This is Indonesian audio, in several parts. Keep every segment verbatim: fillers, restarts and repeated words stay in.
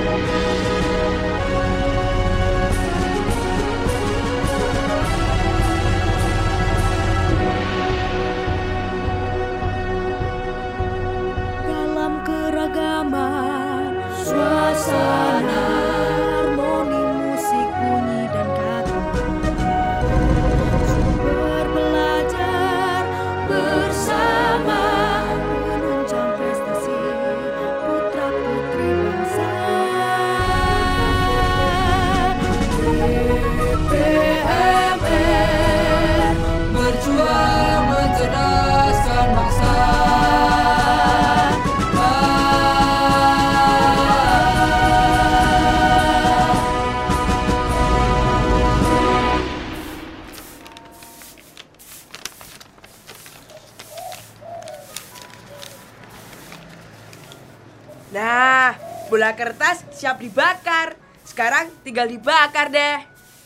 Suasana harmoni musik bunyi dan kata, sumber belajar bersama menunjang prestasi putra putri bangsa. D P M R berjuang mencerdaskan bangsa. Nah, bola kertas siap dibakar. Sekarang tinggal dibakar deh.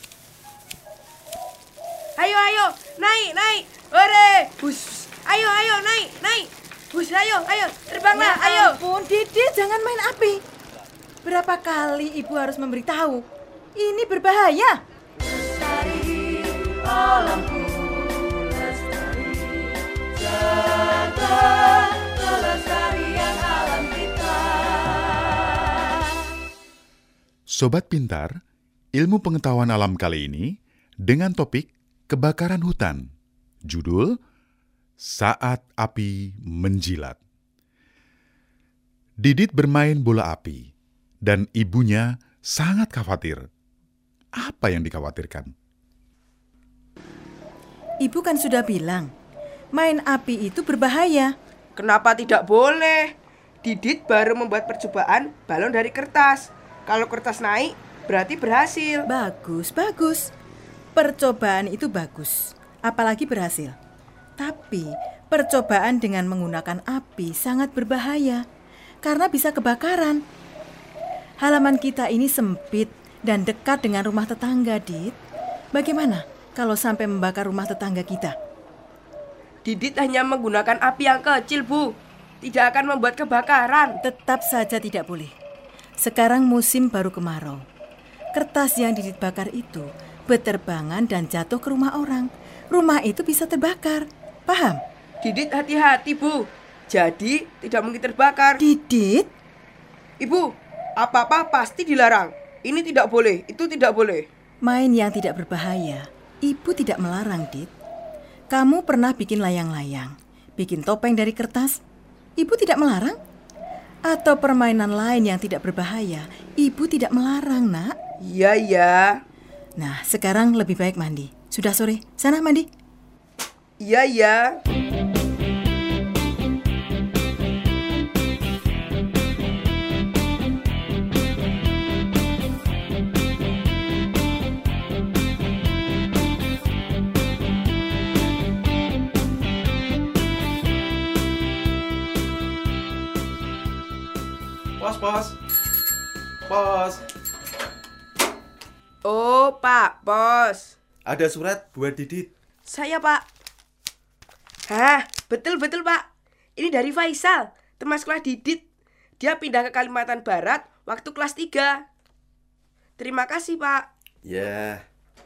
Ayo, ayo, naik, naik. Hore, bus. Ayo, ayo, naik, naik. Bus, ayo, ayo, terbanglah, ya ayo. Ampun, Didit, jangan main api. Berapa kali ibu harus memberitahu? Ini berbahaya. Lestari alamku, lestari, jaga kelestarian alam kita. Sobat Pintar, ilmu pengetahuan alam kali ini dengan topik kebakaran hutan. Judul, Saat Api Menjilat. Didit bermain bola api, dan ibunya sangat khawatir. Apa yang dikhawatirkan? Ibu kan sudah bilang, main api itu berbahaya. Kenapa tidak boleh? Didit baru membuat percobaan balon dari kertas. Kalau kertas naik, berarti berhasil. Bagus, bagus. Percobaan itu bagus, apalagi berhasil. Tapi percobaan dengan menggunakan api sangat berbahaya, karena bisa kebakaran. Halaman kita ini sempit dan dekat dengan rumah tetangga, Dit. Bagaimana kalau sampai membakar rumah tetangga kita? Didit hanya menggunakan api yang kecil, Bu. Tidak akan membuat kebakaran. Tetap saja tidak boleh. Sekarang musim baru kemarau. Kertas yang Didit bakar itu berterbangan dan jatuh ke rumah orang. Rumah itu bisa terbakar. Paham? Didit hati-hati, Bu. Jadi tidak mungkin terbakar. Didit? Ibu, apa-apa pasti dilarang. Ini tidak boleh, itu tidak boleh. Main yang tidak berbahaya, ibu tidak melarang, Dit. Kamu pernah bikin layang-layang, bikin topeng dari kertas, ibu tidak melarang? Atau permainan lain yang tidak berbahaya, ibu tidak melarang, nak? Iya, iya. Nah, sekarang lebih baik mandi. Sudah sore, sana mandi. Iya, iya. Pos, pos. Pos. Oh, Pak, Bos. Ada surat buat Didit. Saya, Pak. Hah, betul-betul, Pak. Ini dari Faisal, teman sekolah Didit. Dia pindah ke Kalimantan Barat waktu kelas tiga. Terima kasih, Pak. Ya.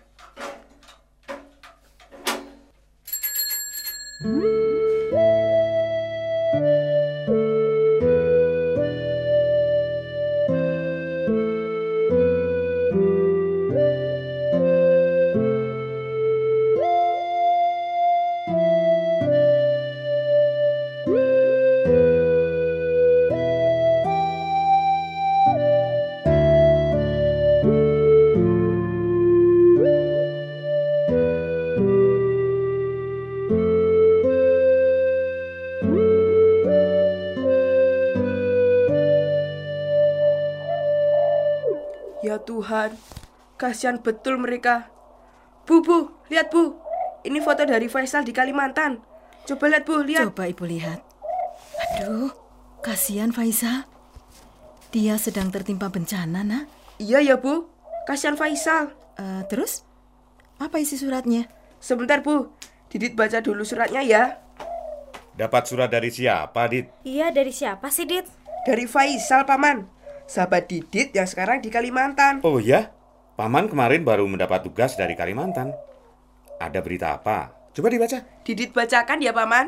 Ya Tuhan, kasihan betul mereka. Bu, Bu, lihat Bu. Ini foto dari Faisal di Kalimantan. Coba lihat Bu, lihat. Coba ibu lihat. Aduh, kasihan Faisal. Dia sedang tertimpa bencana, nak. Iya ya Bu, kasihan Faisal. Uh, terus, apa isi suratnya? Sebentar Bu, Didit baca dulu suratnya ya. Dapat surat dari siapa, Dit? Iya, dari siapa sih, Dit? Dari Faisal, Paman. sahabat Didit yang sekarang di Kalimantan. Oh ya, Paman kemarin baru mendapat tugas dari Kalimantan. Ada berita apa? Coba dibaca. Didit bacakan ya, Paman.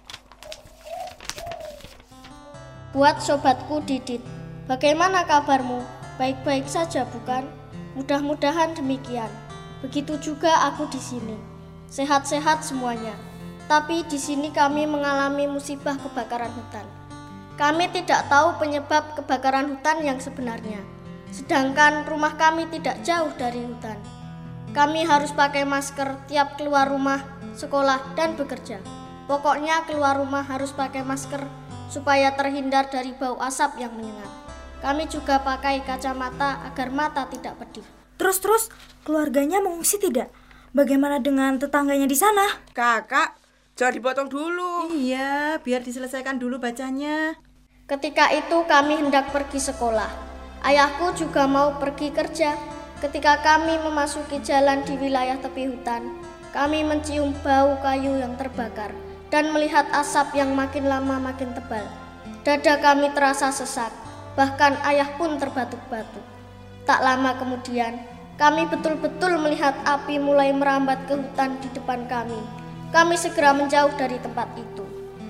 Buat sobatku Didit, bagaimana kabarmu? Baik-baik saja bukan? Mudah-mudahan demikian. Begitu juga aku di sini. Sehat-sehat semuanya. Tapi di sini kami mengalami musibah kebakaran hutan. Kami tidak tahu penyebab kebakaran hutan yang sebenarnya. Sedangkan rumah kami tidak jauh dari hutan. Kami harus pakai masker tiap keluar rumah, sekolah, dan bekerja. Pokoknya keluar rumah harus pakai masker supaya terhindar dari bau asap yang menyengat. Kami juga pakai kacamata agar mata tidak pedih. Terus-terus keluarganya mengungsi tidak? Bagaimana dengan tetangganya di sana? Kakak, jangan dipotong dulu. Iya, biar diselesaikan dulu bacanya. Ketika itu kami hendak pergi sekolah. Ayahku juga mau pergi kerja. Ketika kami memasuki jalan di wilayah tepi hutan, kami mencium bau kayu yang terbakar dan melihat asap yang makin lama makin tebal. Dada kami terasa sesak, bahkan ayah pun terbatuk-batuk. Tak lama kemudian, kami betul-betul melihat api mulai merambat ke hutan di depan kami. Kami segera menjauh dari tempat itu.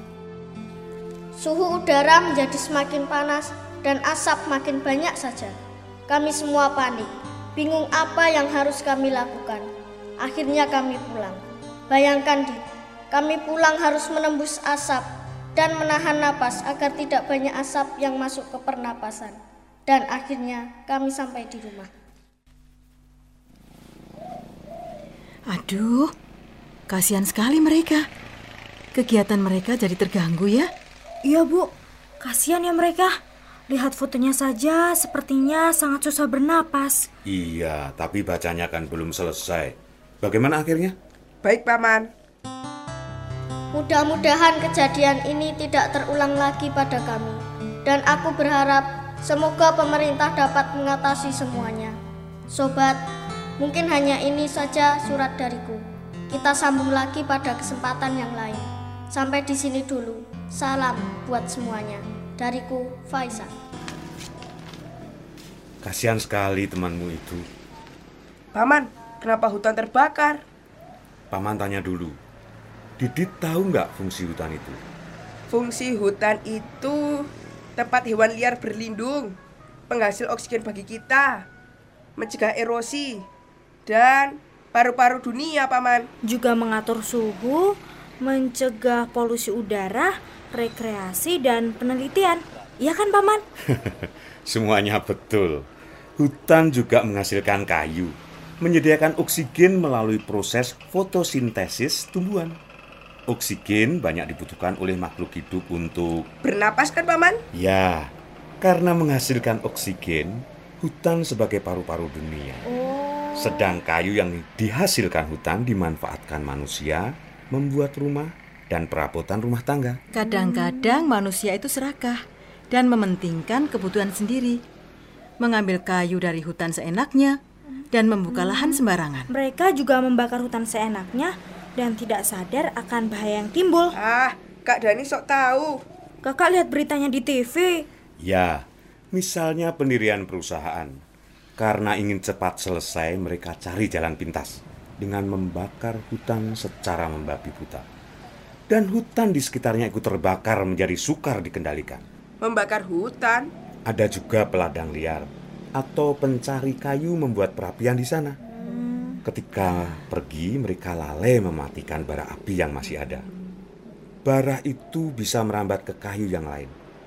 Suhu udara menjadi semakin panas dan asap makin banyak saja. Kami semua panik, bingung apa yang harus kami lakukan. Akhirnya kami pulang. Bayangkan, Dit, kami pulang harus menembus asap dan menahan napas agar tidak banyak asap yang masuk ke pernapasan. Dan akhirnya kami sampai di rumah. Aduh, kasihan sekali mereka. Kegiatan mereka jadi terganggu ya. Iya, Bu. Kasihan ya mereka. Lihat fotonya saja, sepertinya sangat susah bernapas. Iya, tapi bacanya kan belum selesai. Bagaimana akhirnya? Baik, Paman. Mudah-mudahan kejadian ini tidak terulang lagi pada kami. Dan aku berharap semoga pemerintah dapat mengatasi semuanya. Sobat, mungkin hanya ini saja surat dariku. Kita sambung lagi pada kesempatan yang lain. Sampai di sini dulu. Salam buat semuanya. Dariku, Faisal. Kasihan sekali temanmu itu. Paman, kenapa hutan terbakar? Paman tanya dulu. Didit tahu nggak fungsi hutan itu? Fungsi hutan itu tempat hewan liar berlindung, penghasil oksigen bagi kita, mencegah erosi, dan paru-paru dunia, Paman. Juga mengatur suhu, mencegah polusi udara, rekreasi, dan penelitian. Iya kan, Paman? Semuanya betul. Hutan juga menghasilkan kayu, menyediakan oksigen melalui proses fotosintesis tumbuhan. Oksigen banyak dibutuhkan oleh makhluk hidup untuk bernapas kan, Paman? Ya, karena menghasilkan oksigen, hutan sebagai paru-paru dunia. Oh. Sedang kayu yang dihasilkan hutan dimanfaatkan manusia, membuat rumah dan perabotan rumah tangga. Kadang-kadang manusia itu serakah dan mementingkan kebutuhan sendiri. Mengambil kayu dari hutan seenaknya dan membuka lahan sembarangan. Mereka juga membakar hutan seenaknya dan tidak sadar akan bahaya yang timbul. Ah, Kak Dani sok tahu. Kakak lihat beritanya di T V. Ya, misalnya pendirian perusahaan. Karena ingin cepat selesai, mereka cari jalan pintas dengan membakar hutan secara membabi buta. Dan hutan di sekitarnya ikut terbakar menjadi sukar dikendalikan. Membakar hutan? Ada juga peladang liar atau pencari kayu membuat perapian di sana. Ketika pergi, mereka lalai mematikan bara api yang masih ada. Bara itu bisa merambat ke kayu yang lain.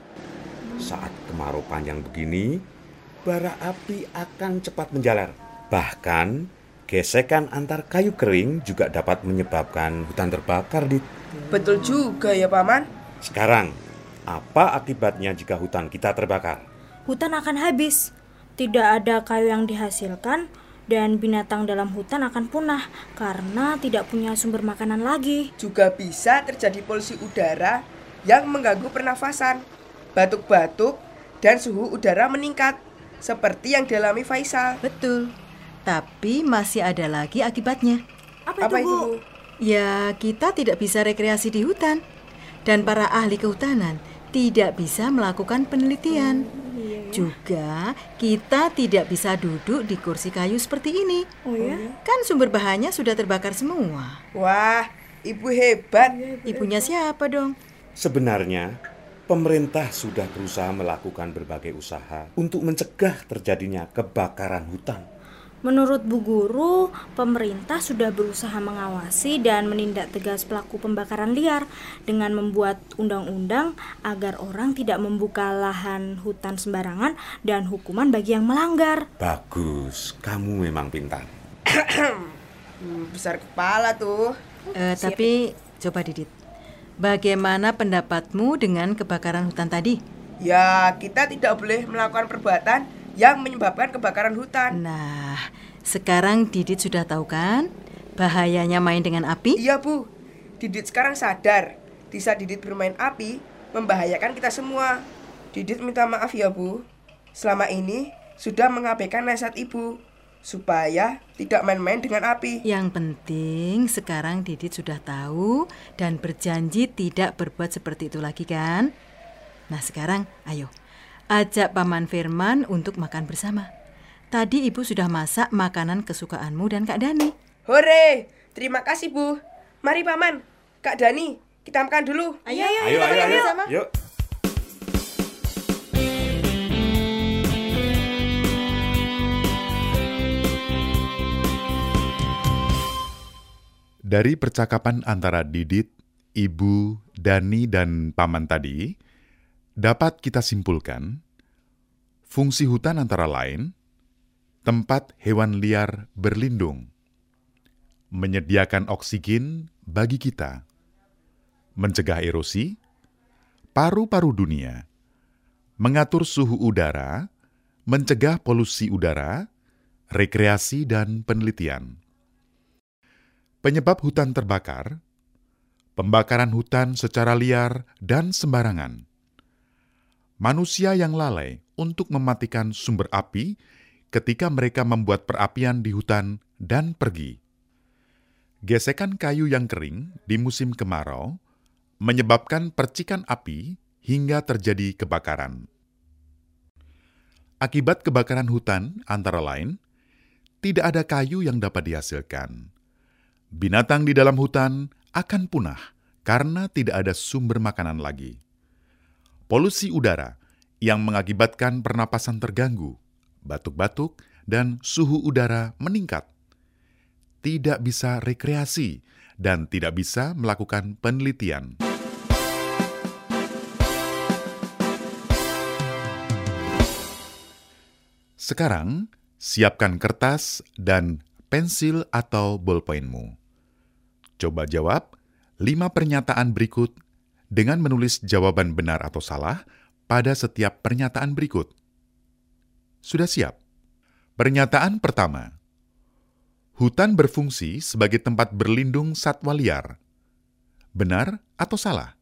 Saat kemarau panjang begini, bara api akan cepat menjalar. Bahkan, gesekan antar kayu kering juga dapat menyebabkan hutan terbakar. Dit. Betul juga ya, Paman. Sekarang, apa akibatnya jika hutan kita terbakar? Hutan akan habis. Tidak ada kayu yang dihasilkan dan binatang dalam hutan akan punah karena tidak punya sumber makanan lagi. Juga bisa terjadi polusi udara yang mengganggu pernafasan, batuk-batuk, dan suhu udara meningkat, seperti yang dialami Faisal. Betul, tapi masih ada lagi akibatnya. Apa, Apa itu, itu, Bu? Bu? Ya, kita tidak bisa rekreasi di hutan. Dan para ahli kehutanan tidak bisa melakukan penelitian. Juga kita tidak bisa duduk di kursi kayu seperti ini. Oh ya? Kan sumber bahannya sudah terbakar semua. Wah, ibu hebat. Ibunya siapa dong? Sebenarnya, pemerintah sudah berusaha melakukan berbagai usaha untuk mencegah terjadinya kebakaran hutan. Menurut Bu Guru, pemerintah sudah berusaha mengawasi dan menindak tegas pelaku pembakaran liar dengan membuat undang-undang agar orang tidak membuka lahan hutan sembarangan dan hukuman bagi yang melanggar. Bagus, kamu memang pintar. Hmm, besar kepala tuh. Eh, tapi coba Didit, bagaimana pendapatmu dengan kebakaran hutan tadi? Ya, kita tidak boleh melakukan perbuatan yang menyebabkan kebakaran hutan. Nah, sekarang Didit sudah tahu kan bahayanya main dengan api? Iya, Bu. Didit sekarang sadar. Di saat Didit bermain api, membahayakan kita semua. Didit minta maaf ya, Bu. Selama ini sudah mengabaikan nasihat Ibu supaya tidak main-main dengan api. Yang penting sekarang Didit sudah tahu dan berjanji tidak berbuat seperti itu lagi kan? Nah, sekarang ayo ajak Paman Firman untuk makan bersama. Tadi Ibu sudah masak makanan kesukaanmu dan Kak Dani. Hore, terima kasih Bu. Mari Paman, Kak Dani, kita makan dulu. Ayo, ayo, Ayo, ayo, ayo. bersama. Yuk. Dari percakapan antara Didit, Ibu, Dani, dan Paman tadi, dapat kita simpulkan, fungsi hutan antara lain, tempat hewan liar berlindung, menyediakan oksigen bagi kita, mencegah erosi, paru-paru dunia, mengatur suhu udara, mencegah polusi udara, rekreasi dan penelitian. Penyebab hutan terbakar, pembakaran hutan secara liar dan sembarangan, manusia yang lalai untuk mematikan sumber api ketika mereka membuat perapian di hutan dan pergi. Gesekan kayu yang kering di musim kemarau menyebabkan percikan api hingga terjadi kebakaran. Akibat kebakaran hutan antara lain, tidak ada kayu yang dapat dihasilkan. Binatang di dalam hutan akan punah karena tidak ada sumber makanan lagi. Polusi udara yang mengakibatkan pernapasan terganggu, batuk-batuk, dan suhu udara meningkat. Tidak bisa rekreasi dan tidak bisa melakukan penelitian. Sekarang, siapkan kertas dan pensil atau bolpoinmu. Coba jawab lima pernyataan berikut dengan menulis jawaban benar atau salah pada setiap pernyataan berikut. Sudah siap? Pernyataan pertama. Hutan berfungsi sebagai tempat berlindung satwa liar. Benar atau salah?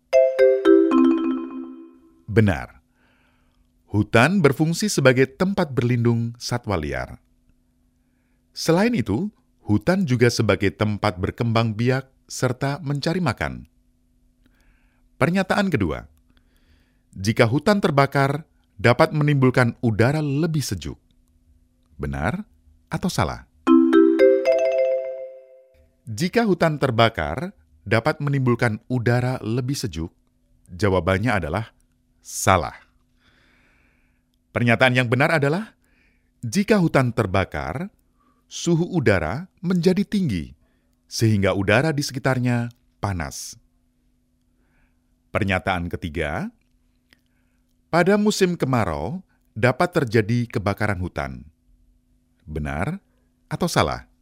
Benar. Hutan berfungsi sebagai tempat berlindung satwa liar. Selain itu, hutan juga sebagai tempat berkembang biak serta mencari makan. Pernyataan kedua. Jika hutan terbakar, dapat menimbulkan udara lebih sejuk. Benar atau salah? Jika hutan terbakar dapat menimbulkan udara lebih sejuk, jawabannya adalah salah. Pernyataan yang benar adalah, jika hutan terbakar, suhu udara menjadi tinggi, sehingga udara di sekitarnya panas. Pernyataan ketiga, pada musim kemarau dapat terjadi kebakaran hutan. Benar atau salah?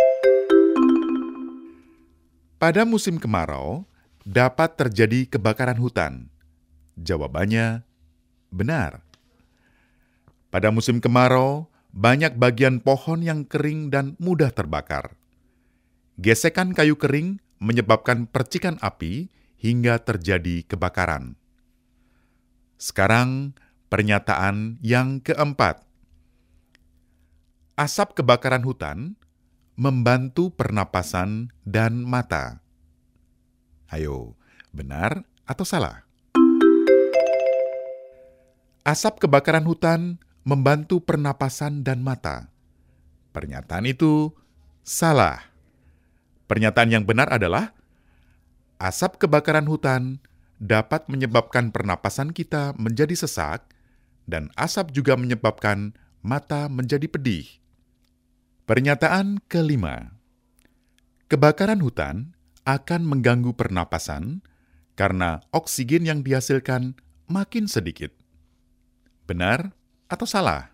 Pada musim kemarau dapat terjadi kebakaran hutan. Jawabannya benar. Pada musim kemarau, banyak bagian pohon yang kering dan mudah terbakar. Gesekan kayu kering menyebabkan percikan api hingga terjadi kebakaran. Sekarang, pernyataan yang keempat. Asap kebakaran hutan membantu pernapasan dan mata. Ayo, benar atau salah? Asap kebakaran hutan membantu pernapasan dan mata. Pernyataan itu salah. Pernyataan yang benar adalah asap kebakaran hutan dapat menyebabkan pernapasan kita menjadi sesak dan asap juga menyebabkan mata menjadi pedih. Pernyataan kelima. Kebakaran hutan akan mengganggu pernapasan karena oksigen yang dihasilkan makin sedikit. Benar atau salah?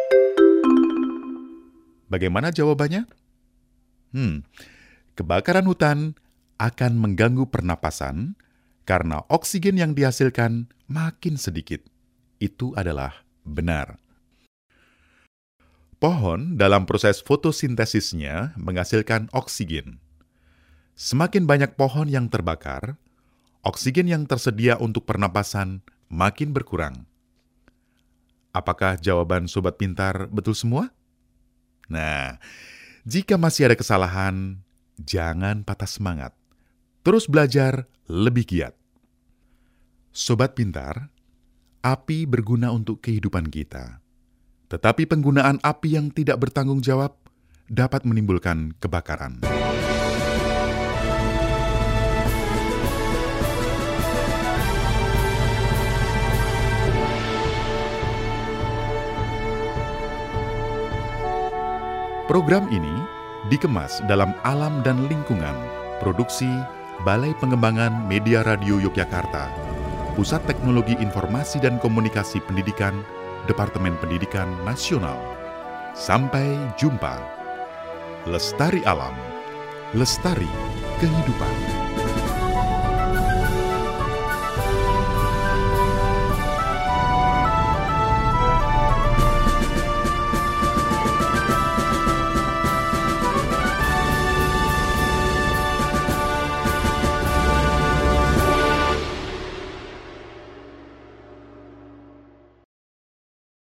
Bagaimana jawabannya? Hmm, kebakaran hutan akan mengganggu pernapasan karena oksigen yang dihasilkan makin sedikit. Itu adalah benar. Pohon dalam proses fotosintesisnya menghasilkan oksigen. Semakin banyak pohon yang terbakar, oksigen yang tersedia untuk pernapasan makin berkurang. Apakah jawaban Sobat Pintar betul semua? Nah, jika masih ada kesalahan, jangan patah semangat. Terus belajar lebih giat. Sobat Pintar, api berguna untuk kehidupan kita. Tetapi penggunaan api yang tidak bertanggung jawab dapat menimbulkan kebakaran. Program ini dikemas dalam Alam dan Lingkungan, produksi Balai Pengembangan Media Radio Yogyakarta, Pusat Teknologi Informasi dan Komunikasi Pendidikan, Departemen Pendidikan Nasional. Sampai jumpa. Lestari alam, lestari kehidupan.